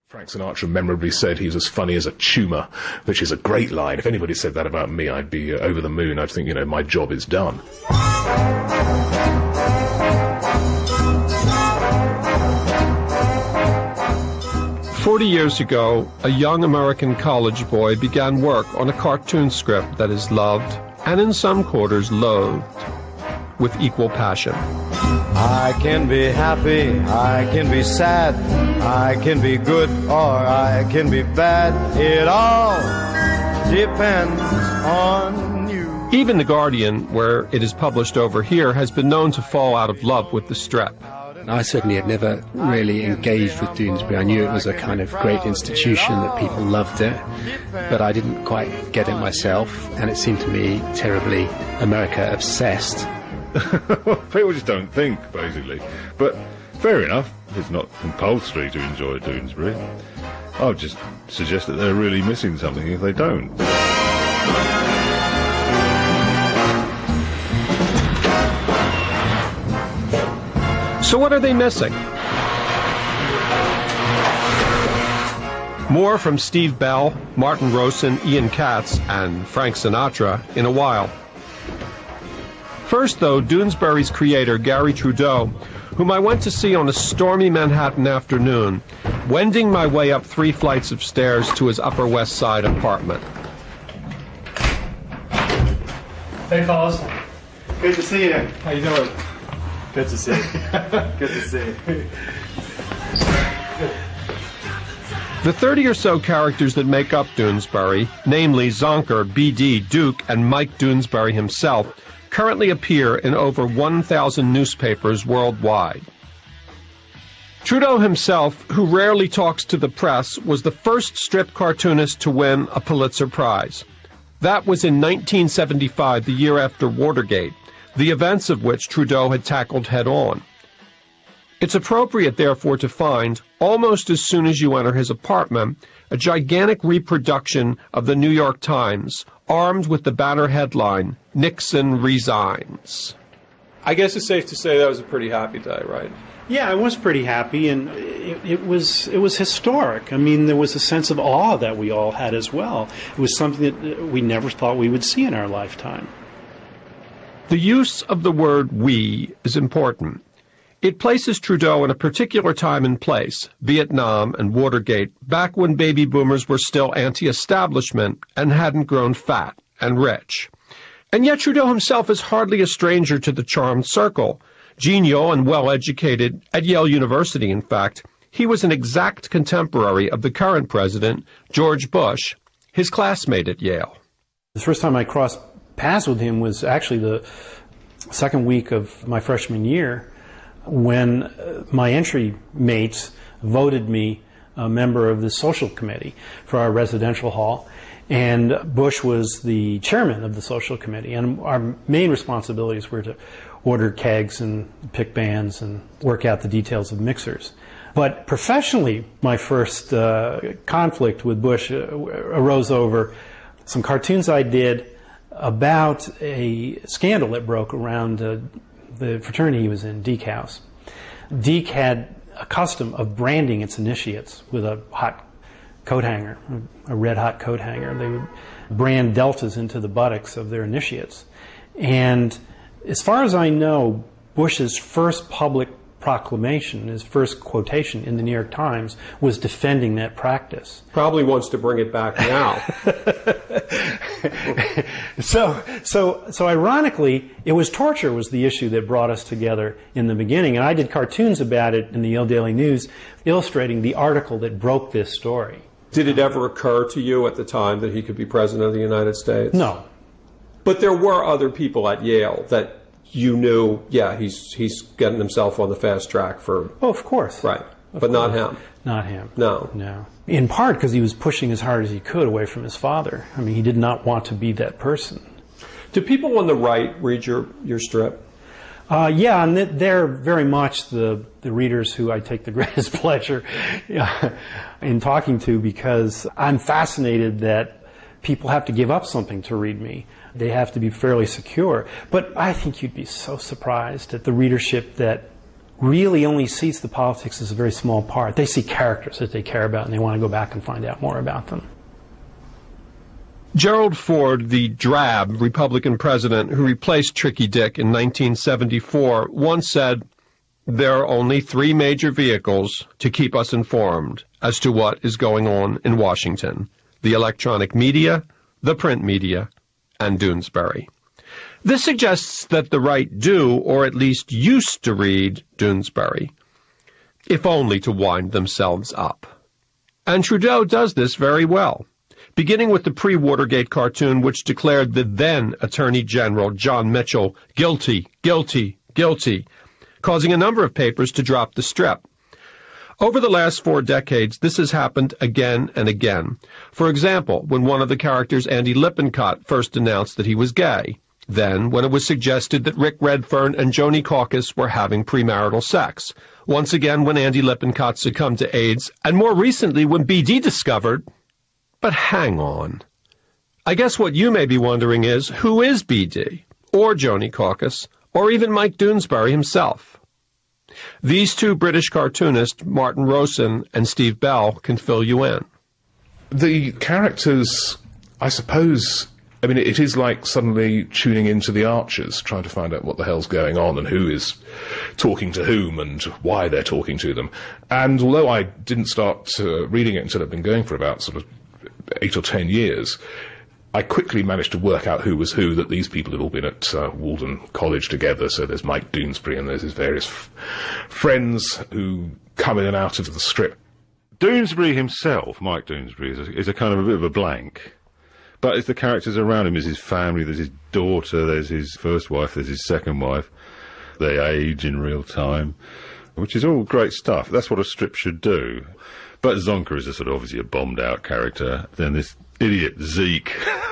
Frank Sinatra memorably said he was as funny as a tumour, which is a great line. If anybody said that about me, I'd be over the moon. I'd think, my job is done. 40 years ago, a young American college boy began work on a cartoon script that is loved, and in some quarters loathed, with equal passion. I can be happy, I can be sad, I can be good or I can be bad. It all depends on you. Even The Guardian, where it is published over here, has been known to fall out of love with the strip. I certainly had never really engaged with Doonesbury. I knew it was a kind of great institution, that people loved it, but I didn't quite get it myself, and it seemed to me terribly America-obsessed. People just don't think, basically. But fair enough, it's not compulsory to enjoy Doonesbury. I'll just suggest that they're really missing something if they don't. So what are they missing? More from Steve Bell, Martin Rosen, Ian Katz, and Frank Sinatra in a while. First, though, Doonesbury's creator, Garry Trudeau, whom I went to see on a stormy Manhattan afternoon, wending my way up 3 flights of stairs to his Upper West Side apartment. Hey, fellas. Good to see you. How you doing? Good to see you. Good to see you. The 30 or so characters that make up Doonesbury, namely Zonker, B.D., Duke, and Mike Doonesbury himself, currently appear in over 1,000 newspapers worldwide. Trudeau himself, who rarely talks to the press, was the first strip cartoonist to win a Pulitzer Prize. That was in 1975, the year after Watergate, the events of which Trudeau had tackled head-on. It's appropriate, therefore, to find, almost as soon as you enter his apartment, a gigantic reproduction of the New York Times, armed with the banner headline, "Nixon Resigns." I guess it's safe to say that was a pretty happy day, right? Yeah, I was pretty happy, and it was historic. I mean, there was a sense of awe that we all had as well. It was something that we never thought we would see in our lifetime. The use of the word "we" is important. It places Trudeau in a particular time and place, Vietnam and Watergate, back when baby boomers were still anti-establishment and hadn't grown fat and rich. And yet Trudeau himself is hardly a stranger to the charmed circle. Genial and well-educated, at Yale University, in fact, he was an exact contemporary of the current president, George Bush, his classmate at Yale. The first time I crossed paths with him was actually the second week of my freshman year, when my entry mates voted me a member of the social committee for our residential hall, and Bush was the chairman of the social committee, and our main responsibilities were to order kegs and pick bands and work out the details of mixers. But professionally, my first conflict with Bush arose over some cartoons I did about a scandal that broke around the fraternity he was in, Deke House. Deke had a custom of branding its initiates with a hot coat hanger, a red hot coat hanger. They would brand deltas into the buttocks of their initiates. And as far as I know, Bush's first public proclamation, his first quotation in the New York Times, was defending that practice. Probably wants to bring it back now. So ironically, it was torture was the issue that brought us together in the beginning, and I did cartoons about it in the Yale Daily News, illustrating the article that broke this story. Did it ever occur to you at the time that he could be president of the United States? No. But there were other people at Yale that you knew, yeah, he's getting himself on the fast track for... Oh, of course. Right. But not him. Not him. No. No. In part because he was pushing as hard as he could away from his father. I mean, he did not want to be that person. Do people on the right read your strip? Yeah, and they're very much the readers who I take the greatest pleasure in talking to, because I'm fascinated that people have to give up something to read me. They have to be fairly secure. But I think you'd be so surprised at the readership that really only sees the politics as a very small part. They see characters that they care about, and they want to go back and find out more about them. Gerald Ford, the drab Republican president who replaced Tricky Dick in 1974, once said, "There are only three major vehicles to keep us informed as to what is going on in Washington: the electronic media, the print media, and Doonesbury." This suggests that the right do, or at least used to read, Doonesbury, if only to wind themselves up. And Trudeau does this very well, beginning with the pre-Watergate cartoon which declared the then Attorney General John Mitchell guilty, guilty, guilty, causing a number of papers to drop the strip. Over the last 4 decades, this has happened again and again. For example, when one of the characters, Andy Lippincott, first announced that he was gay. Then, when it was suggested that Rick Redfern and Joni Caucus were having premarital sex. Once again, when Andy Lippincott succumbed to AIDS. And more recently, when BD discovered... But hang on. I guess what you may be wondering is, who is BD? Or Joni Caucus? Or even Mike Doonesbury himself? These two British cartoonists, Martin Rowson and Steve Bell, can fill you in. The characters, I suppose... I mean, it is like suddenly tuning into the Archers, trying to find out what the hell's going on and who is talking to whom and why they're talking to them. And although I didn't start reading it until I'd been going for about sort of 8 or 10 years, I quickly managed to work out who was who, that these people had all been at Walden College together. So there's Mike Doonesbury and there's his various friends who come in and out of the strip. Doonesbury himself, Mike Doonesbury, is a kind of a bit of a blank. But it's the characters around him. There's his family, there's his daughter, there's his first wife, there's his second wife. They age in real time, which is all great stuff. That's what a strip should do. But Zonker is obviously a bombed-out character. Then this idiot Zeke,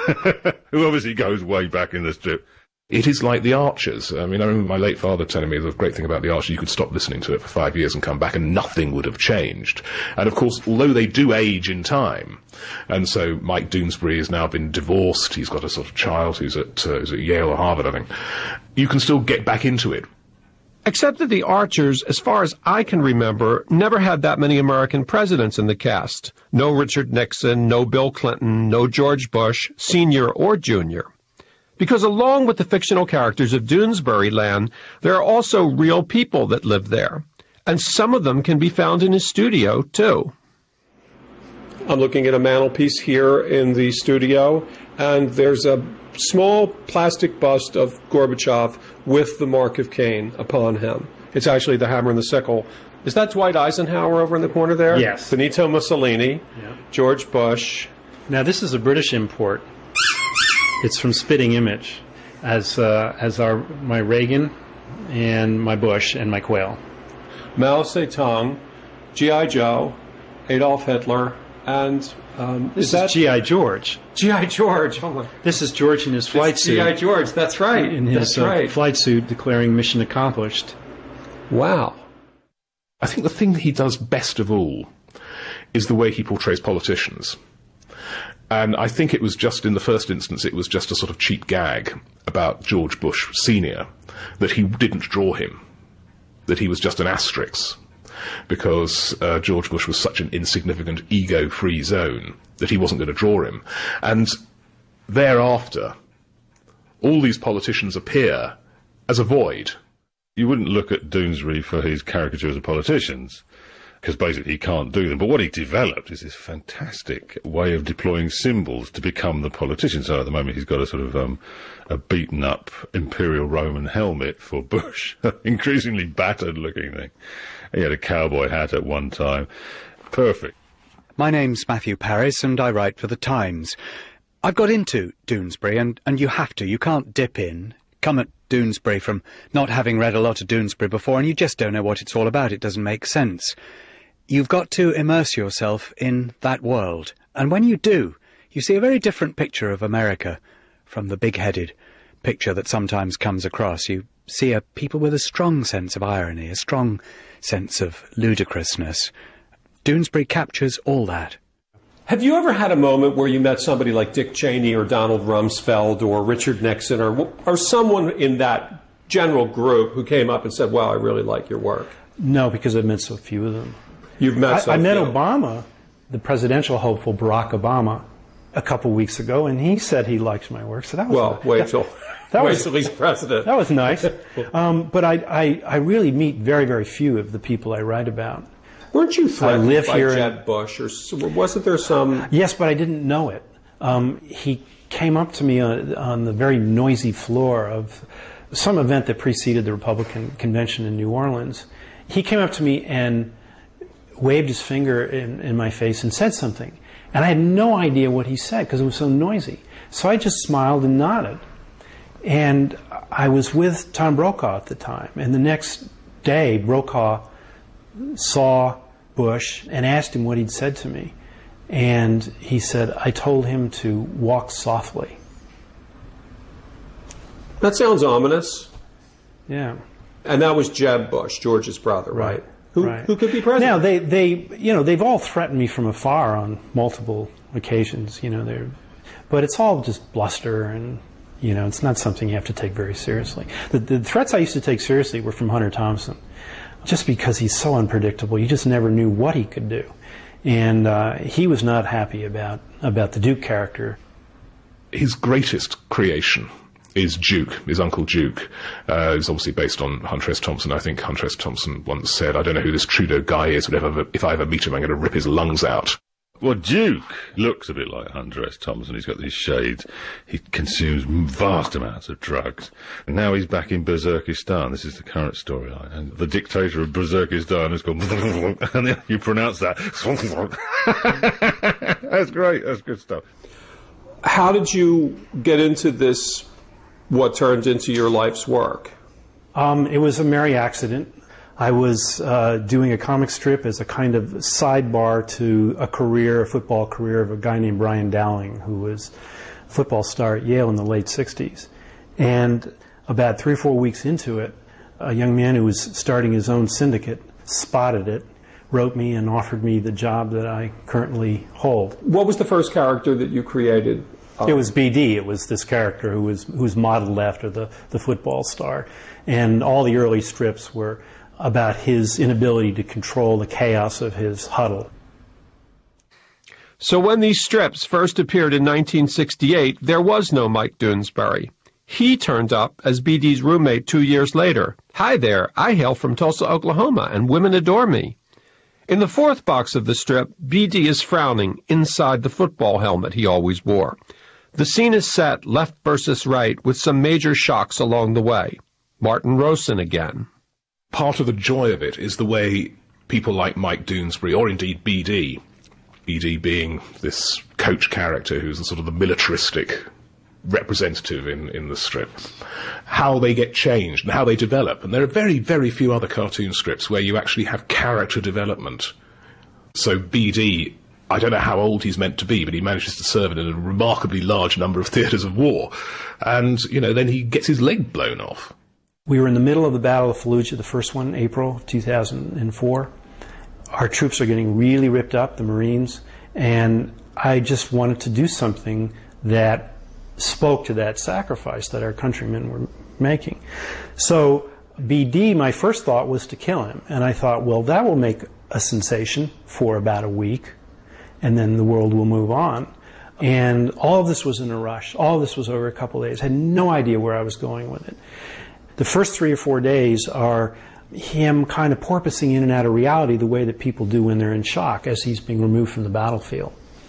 who obviously goes way back in the strip. It is like the Archers. I mean, I remember my late father telling me the great thing about the Archers, you could stop listening to it for 5 years and come back and nothing would have changed. And of course, although they do age in time, and so Mike Doonesbury has now been divorced, he's got a sort of child who's at Yale or Harvard, I think, you can still get back into it. Except that the Archers, as far as I can remember, never had that many American presidents in the cast. No Richard Nixon, no Bill Clinton, no George Bush, Sr. or Jr. Because along with the fictional characters of Doonesbury Land, there are also real people that live there. And some of them can be found in his studio, too. I'm looking at a mantelpiece here in the studio, and there's a small plastic bust of Gorbachev with the mark of Cain upon him. It's actually the hammer and the sickle. Is that Dwight Eisenhower over in the corner there? Yes. Benito Mussolini, Yeah. George Bush. Now, this is a British import. It's from Spitting Image, as are my Reagan and my Bush and my Quayle. Mao Zedong, G.I. Joe, Adolf Hitler, and This is G.I. George. G.I. George? Oh my. This is George in his flight suit. G.I. George, that's right. In his that's right. flight suit declaring mission accomplished. Wow. I think the thing that he does best of all is the way he portrays politicians. And I think it was just, in the first instance, it was just a sort of cheap gag about George Bush Sr. that he didn't draw him, that he was just an asterisk, because George Bush was such an insignificant, ego-free zone that he wasn't going to draw him. And thereafter, all these politicians appear as a void. You wouldn't look at Doonesbury for his caricatures of politicians, because basically he can't do them. But what he developed is this fantastic way of deploying symbols to become the politician. So at the moment he's got a sort of a beaten-up Imperial Roman helmet for Bush, increasingly battered-looking thing. He had a cowboy hat at one time. Perfect. My name's Matthew Paris, and I write for The Times. I've got into Doonesbury, and you have to. You can't dip in. Come at Doonesbury from not having read a lot of Doonesbury before, and you just don't know what it's all about. It doesn't make sense. You've got to immerse yourself in that world. And when you do, you see a very different picture of America from the big-headed picture that sometimes comes across. You see a people with a strong sense of irony, a strong sense of ludicrousness. Doonesbury captures all that. Have you ever had a moment where you met somebody like Dick Cheney or Donald Rumsfeld or Richard Nixon or someone in that general group who came up and said, "Wow, I really like your work"? No, because I've met so few of them. You've met I met Obama, the presidential hopeful Barack Obama, a couple weeks ago, and he said he likes my work. So that was wait till he's president. That was nice. But I really meet very, very few of the people I write about. Weren't you threatened by here Jeb Bush, or wasn't there some? Yes, but I didn't know it. He came up to me on the very noisy floor of some event that preceded the Republican convention in New Orleans. He came up to me and waved his finger in my face and said something. And I had no idea what he said because it was so noisy. So I just smiled and nodded. And I was with Tom Brokaw at the time. And the next day, Brokaw saw Bush and asked him what he'd said to me. And he said, I told him to walk softly. That sounds ominous. Yeah. And that was Jeb Bush, George's brother, right? Who could be president? Now they've all threatened me from afar on multiple occasions. But it's all just bluster, and it's not something you have to take very seriously. The threats I used to take seriously were from Hunter Thompson, just because he's so unpredictable. You just never knew what he could do, and he was not happy about the Duke character. His greatest creation is Duke, his Uncle Duke. It's obviously based on Hunter S. Thompson. I think Hunter S. Thompson once said, I don't know who this Trudeau guy is, but if I ever meet him, I'm going to rip his lungs out. Well, Duke looks a bit like Hunter S. Thompson. He's got these shades. He consumes vast amounts of drugs. And now he's back in Berserkistan. This is the current storyline. And the dictator of Berserkistan has gone, and you pronounce that. That's great. That's good stuff. How did you get into this, what turned into your life's work? It was a merry accident. I was doing a comic strip as a kind of sidebar to a football career of a guy named Brian Dowling, who was a football star at Yale in the late 60s. And about 3 or 4 weeks into it, a young man who was starting his own syndicate spotted it, wrote me, and offered me the job that I currently hold. What was the first character that you created? It was BD. It was this character who was modeled after the football star. And all the early strips were about his inability to control the chaos of his huddle. So when these strips first appeared in 1968, there was no Mike Doonesbury. He turned up as BD's roommate 2 years later. Hi there, I hail from Tulsa, Oklahoma, and women adore me. In the fourth box of the strip, BD is frowning inside the football helmet he always wore. The scene is set left versus right with some major shocks along the way. Martin Rosen again. Part of the joy of it is the way people like Mike Doonesbury, or indeed BD being this coach character who's the sort of the militaristic representative in the strip, how they get changed and how they develop. And there are very, very few other cartoon strips where you actually have character development. So BD, I don't know how old he's meant to be, but he manages to serve in a remarkably large number of theatres of war. And, then he gets his leg blown off. We were in the middle of the Battle of Fallujah, the first one, April 2004. Our troops are getting really ripped up, the Marines, and I just wanted to do something that spoke to that sacrifice that our countrymen were making. So BD, my first thought was to kill him, and I thought, well, that will make a sensation for about a week, and then the world will move on. And all of this was in a rush. All of this was over a couple of days. I had no idea where I was going with it. The first 3 or 4 days are him kind of porpoising in and out of reality the way that people do when they're in shock as he's being removed from the battlefield.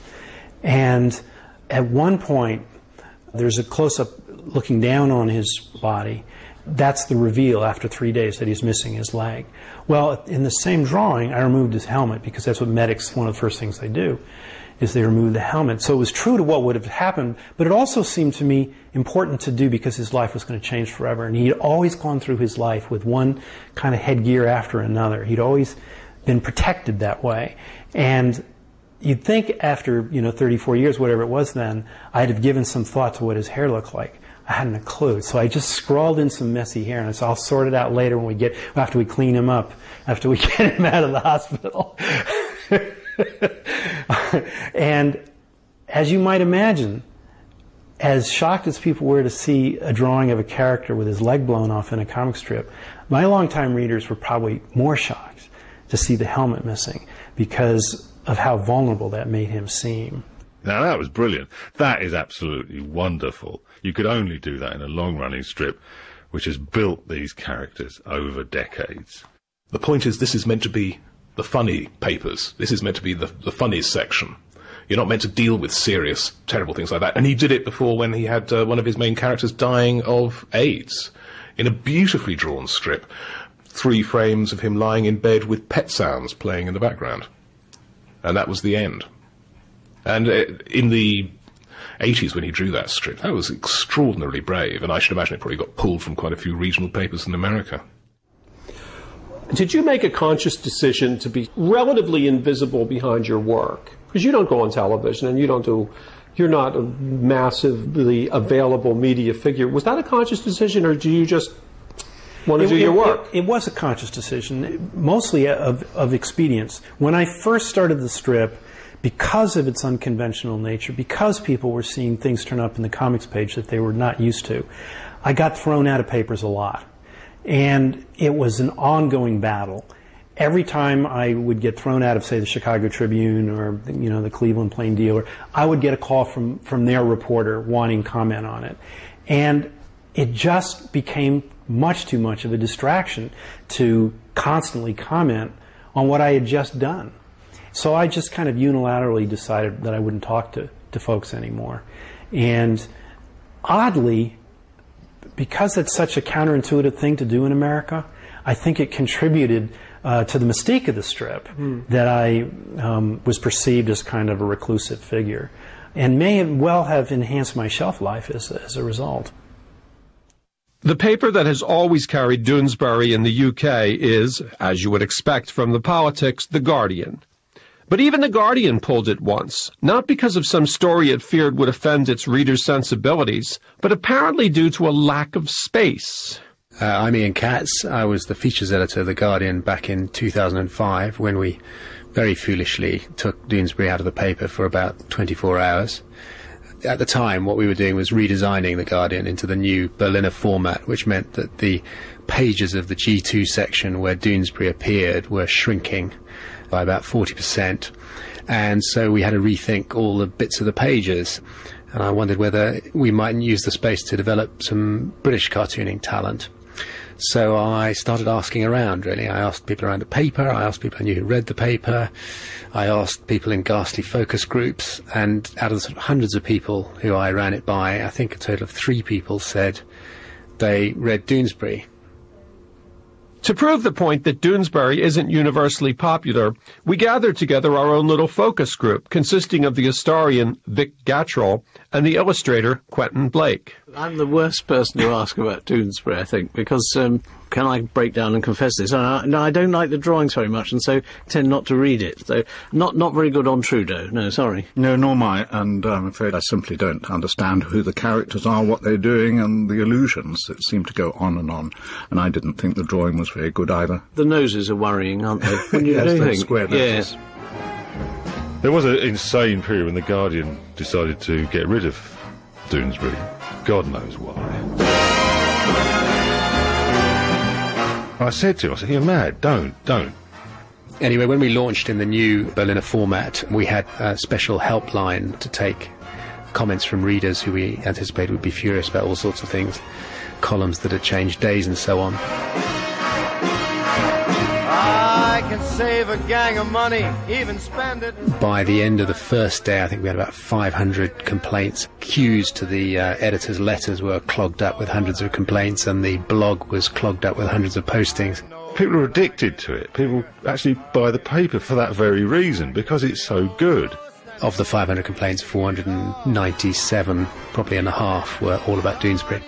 And at one point, there's a close-up looking down on his body. That's the reveal after 3 days that he's missing his leg. Well, in the same drawing, I removed his helmet because that's what medics, one of the first things they do, is they remove the helmet. So it was true to what would have happened, but it also seemed to me important to do because his life was going to change forever. And he had always gone through his life with one kind of headgear after another. He'd always been protected that way. And you'd think after, 34 years, whatever it was then, I'd have given some thought to what his hair looked like. I hadn't a clue. So I just scrawled in some messy hair, and I said, I'll sort it out later after we clean him up, after we get him out of the hospital. And as you might imagine, as shocked as people were to see a drawing of a character with his leg blown off in a comic strip, my longtime readers were probably more shocked to see the helmet missing because of how vulnerable that made him seem. Now, that was brilliant. That is absolutely wonderful. You could only do that in a long-running strip which has built these characters over decades. The point is, this is meant to be the funny papers. This is meant to be the funnies section. You're not meant to deal with serious, terrible things like that. And he did it before when he had one of his main characters dying of AIDS. In a beautifully drawn strip, 3 frames of him lying in bed with pet sounds playing in the background. And that was the end. And in the 80s when he drew that strip, that was extraordinarily brave. And I should imagine it probably got pulled from quite a few regional papers in America. Did you make a conscious decision to be relatively invisible behind your work? Because you don't go on television and you're not a massively available media figure. Was that a conscious decision, or do you just want to do your work? It was a conscious decision, mostly of expedience. When I first started the strip, because of its unconventional nature, because people were seeing things turn up in the comics page that they were not used to, I got thrown out of papers a lot. And it was an ongoing battle. Every time I would get thrown out of, say, the Chicago Tribune or the Cleveland Plain Dealer, I would get a call from their reporter wanting comment on it. And it just became much too much of a distraction to constantly comment on what I had just done. So I just kind of unilaterally decided that I wouldn't talk to folks anymore. And oddly, because it's such a counterintuitive thing to do in America, I think it contributed to the mystique of the strip that I was perceived as kind of a reclusive figure, and may well have enhanced my shelf life as a result. The paper that has always carried Doonesbury in the UK is, as you would expect from the politics, The Guardian. But even The Guardian pulled it once, not because of some story it feared would offend its readers' sensibilities, but apparently due to a lack of space. I'm Ian Katz. I was the features editor of The Guardian back in 2005 when we very foolishly took Doonesbury out of the paper for about 24 hours. At the time, what we were doing was redesigning The Guardian into the new Berliner format, which meant that the pages of the G2 section where Doonesbury appeared were shrinking by about 40%. And so we had to rethink all the bits of the pages. And I wondered whether we mightn't use the space to develop some British cartooning talent. So I started asking around, really. I asked people around the paper, I asked people I knew who read the paper, I asked people in ghastly focus groups, and out of the sort of hundreds of people who I ran it by, I think a total of 3 people said they read Doonesbury. To prove the point that Doonesbury isn't universally popular, we gathered together our own little focus group consisting of the historian Vic Gattrell and the illustrator Quentin Blake. I'm the worst person to ask about Doonesbury, I think, because can I break down and confess this? No, I don't like the drawings very much, and so tend not to read it. So not very good on Trudeau. No, sorry. No, nor am I, and I'm afraid I simply don't understand who the characters are, what they're doing, and the illusions that seem to go on, and I didn't think the drawing was very good either. The noses are worrying, aren't they? When you yes, do they're think. square noses. Yes. There was an insane period when The Guardian decided to get rid of Doonesbury. God knows why. I said to him, you're mad, don't. Anyway, when we launched in the new Berliner format, we had a special helpline to take comments from readers who we anticipated would be furious about all sorts of things, columns that had changed days and so on. I can save a gang of money, even spend it. By the end of the first day, I think we had about 500 complaints. Queues to the editor's letters were clogged up with hundreds of complaints, and the blog was clogged up with hundreds of postings. People are addicted to it. People actually buy the paper for that very reason, because it's so good. Of the 500 complaints, 497, probably and a half, were all about Doonesbury.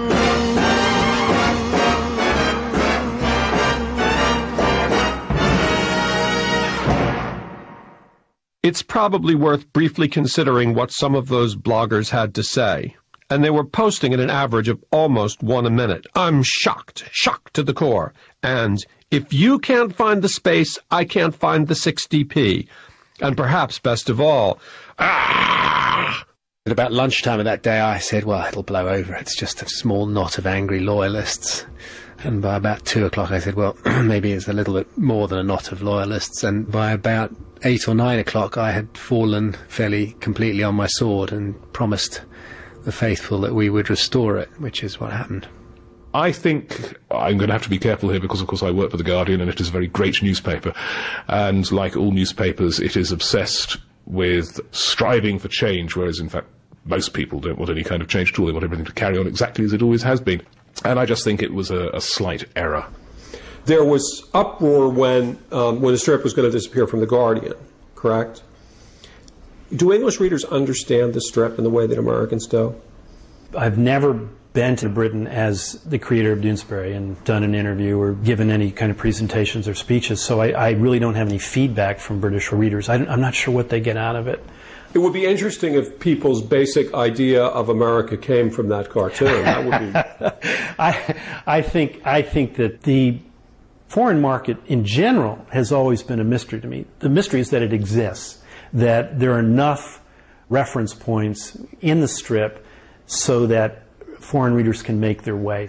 It's probably worth briefly considering what some of those bloggers had to say. And they were posting at an average of almost 1 a minute. I'm shocked to the core. And if you can't find the space, I can't find the 60p. And perhaps best of all, At about lunchtime of that day, I said, well, it'll blow over. It's just a small knot of angry loyalists. And by about 2 o'clock, I said, well, maybe it's a little bit more than a knot of loyalists. And by about 8 or 9 o'clock, I had fallen fairly completely on my sword and promised the faithful that we would restore it, which is what happened. I think I'm going to have to be careful here because, of course, I work for The Guardian and it is a very great newspaper. And like all newspapers, it is obsessed with striving for change, whereas, in fact, most people don't want any kind of change at all. They want everything to carry on exactly as it always has been. And I just think it was a slight error. There was uproar when the strip was going to disappear from The Guardian, correct? Do English readers understand the strip in the way that Americans do? I've never been to Britain as the creator of Doonesbury and done an interview or given any kind of presentations or speeches, so I really don't have any feedback from British readers. I'm not sure what they get out of it. It would be interesting if people's basic idea of America came from that cartoon. That would be. I think that the foreign market in general has always been a mystery to me. The mystery is that it exists, that there are enough reference points in the strip so that foreign readers can make their way.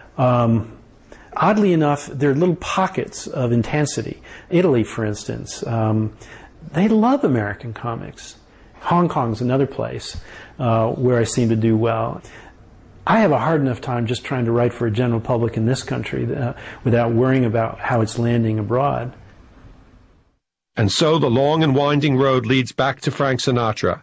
Oddly enough, there are little pockets of intensity. Italy, for instance, they love American comics. Hong Kong's another place where I seem to do well. I have a hard enough time just trying to write for a general public in this country without worrying about how it's landing abroad. And so the long and winding road leads back to Frank Sinatra.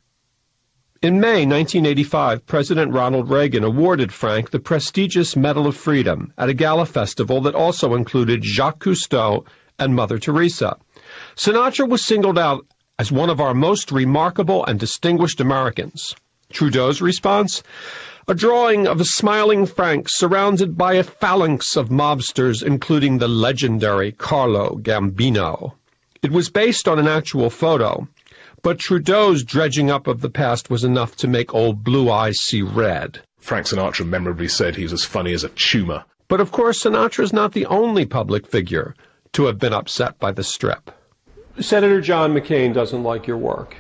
In May 1985, President Ronald Reagan awarded Frank the prestigious Medal of Freedom at a gala festival that also included Jacques Cousteau and Mother Teresa. Sinatra was singled out as one of our most remarkable and distinguished Americans. Trudeau's response? A drawing of a smiling Frank surrounded by a phalanx of mobsters, including the legendary Carlo Gambino. It was based on an actual photo, but Trudeau's dredging up of the past was enough to make old Blue Eyes see red. Frank Sinatra memorably said he's as funny as a tumor. But of course, Sinatra's not the only public figure to have been upset by the strip. Senator John McCain doesn't like your work.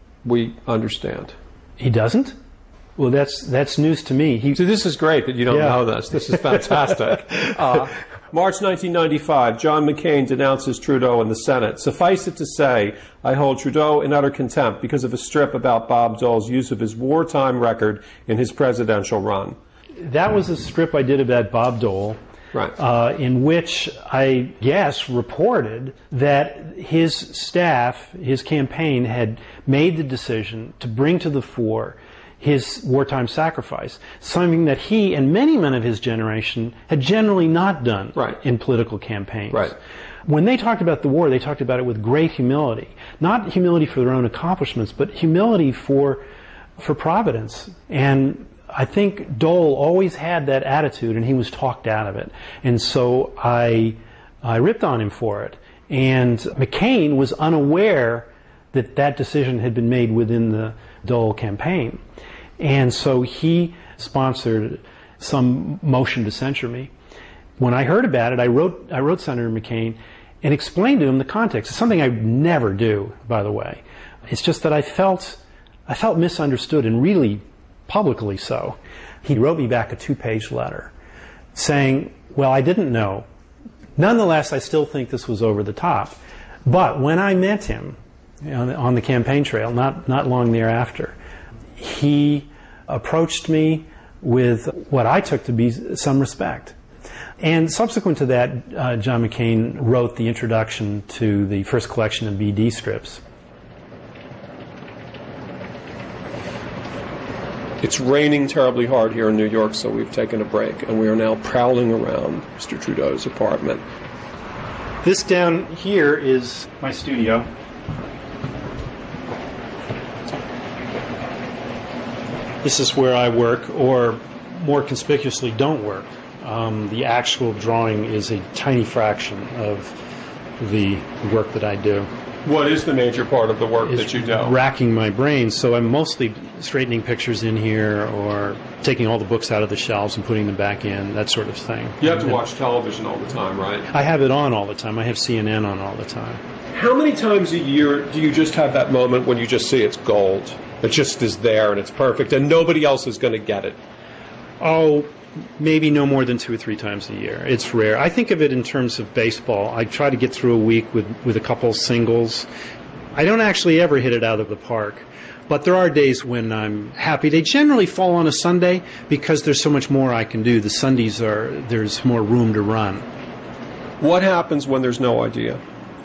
We understand. He doesn't? Well, that's news to me. So this is great that you don't know this. This is fantastic. March 1995, John McCain denounces Trudeau in the Senate. Suffice it to say, I hold Trudeau in utter contempt because of a strip about Bob Dole's use of his wartime record in his presidential run. That was a strip I did about Bob Dole. Right. In which I guess reported that his staff, his campaign, had made the decision to bring to the fore his wartime sacrifice, something that he and many men of his generation had generally not done in political campaigns. Right. When they talked about the war, they talked about it with great humility. Not humility for their own accomplishments, but humility for Providence. And I think Dole always had that attitude, and he was talked out of it. And so I ripped on him for it. And McCain was unaware that that decision had been made within the Dole campaign. And so he sponsored some motion to censure me. When I heard about it, I wrote Senator McCain and explained to him the context. It's something I never do, by the way. It's just that I felt misunderstood, and really publicly so. He wrote me back a 2-page letter saying, well, I didn't know. Nonetheless, I still think this was over the top. But when I met him on the campaign trail, not long thereafter, he approached me with what I took to be some respect. And subsequent to that, John McCain wrote the introduction to the first collection of BD strips. It's raining terribly hard here in New York, so we've taken a break, and we are now prowling around Mr. Trudeau's apartment. This down here is my studio. This is where I work, or more conspicuously, don't work. The actual drawing is a tiny fraction of the work that I do. What is the major part of the work is that you do? racking my brain. So I'm mostly straightening pictures in here or taking all the books out of the shelves and putting them back in, that sort of thing. You have to watch television all the time, right? I have it on all the time. I have CNN on all the time. How many times a year do you just have that moment when you just see it's gold? It just is there and it's perfect and nobody else is going to get it? Oh, maybe no more than 2 or 3 times a year. It's rare. I think of it in terms of baseball. I try to get through a week with a couple singles. I don't actually ever hit it out of the park. But there are days when I'm happy. They generally fall on a Sunday because there's so much more I can do. The Sundays there's more room to run. What happens when there's no idea?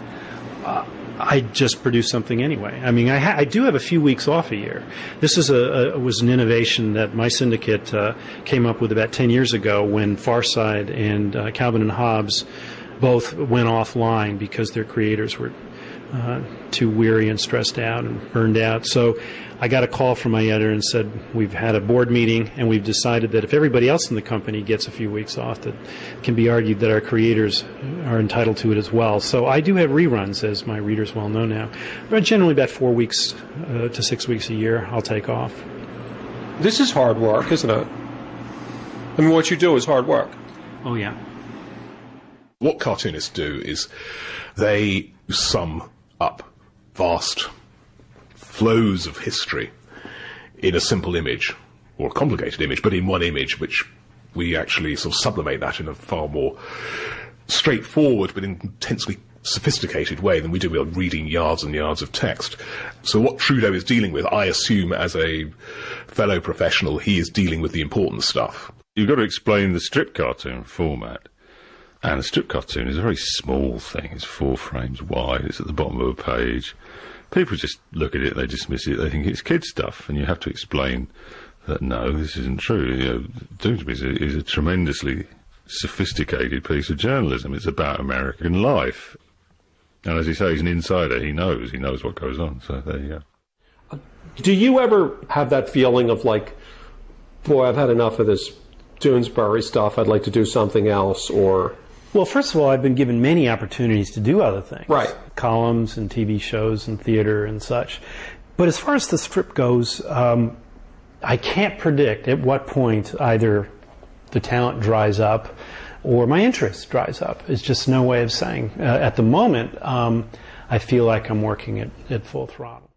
I just produce something anyway. I mean, I do have a few weeks off a year. This is was an innovation that my syndicate came up with about 10 years ago when Far Side and Calvin and Hobbes both went offline because their creators were too weary and stressed out and burned out. So I got a call from my editor and said, we've had a board meeting and we've decided that if everybody else in the company gets a few weeks off, that it can be argued that our creators are entitled to it as well. So I do have reruns, as my readers well know now. But generally about 4 weeks to 6 weeks a year I'll take off. This is hard work, isn't it? I mean, what you do is hard work. Oh, yeah. What cartoonists do is they sum up vast flows of history in a simple image, or a complicated image, but in one image, which we actually sort of sublimate that in a far more straightforward but intensely sophisticated way than we do with reading yards and yards of text. So what Trudeau is dealing with, I assume as a fellow professional, he is dealing with the important stuff. You've got to explain the strip cartoon format. And a strip cartoon is a very small thing. It's 4 frames wide. It's at the bottom of a page. People just look at it, they dismiss it, they think it's kid stuff. And you have to explain that, no, this isn't true. You know, Doonesbury is a tremendously sophisticated piece of journalism. It's about American life. And as you say, he's an insider. He knows what goes on. So there you go. Do you ever have that feeling of like, boy, I've had enough of this Doonesbury stuff, I'd like to do something else, or... Well, first of all, I've been given many opportunities to do other things. Right. Columns and TV shows and theater and such. But as far as the strip goes, I can't predict at what point either the talent dries up or my interest dries up. There's just no way of saying. At the moment, I feel like I'm working at full throttle.